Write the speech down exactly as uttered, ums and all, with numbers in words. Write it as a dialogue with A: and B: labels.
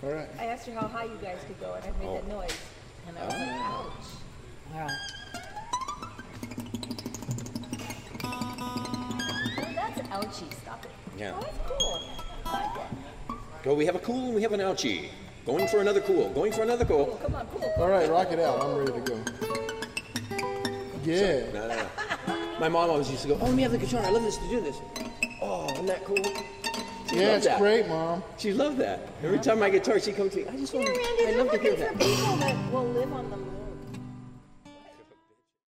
A: All right.
B: I asked her how high you guys could go, and I made
C: Oh.
B: that noise. And I was like, ouch.
D: All right.
B: Oh, that's ouchie. Stop it.
C: Yeah.
B: Oh, that's cool. I like that.
C: So we have a cool and we have an ouchie. Going for another cool. Going for another cool.
B: Cool, come on, cool.
A: All right, rock it out. I'm ready to go. Yeah.
C: No, no, no. My mom always used to go, oh, let me have the guitar. I love this to do this. Oh, isn't that cool? She
A: Yeah,
C: loved
A: it's
C: that.
A: great, Mom.
C: She loved that. Every time my guitar, she comes to me, I just
B: You
C: want
B: know,
C: to,
B: Randy,
C: I
B: they're
C: love to hear
B: looking
C: that.
B: for people that will live on the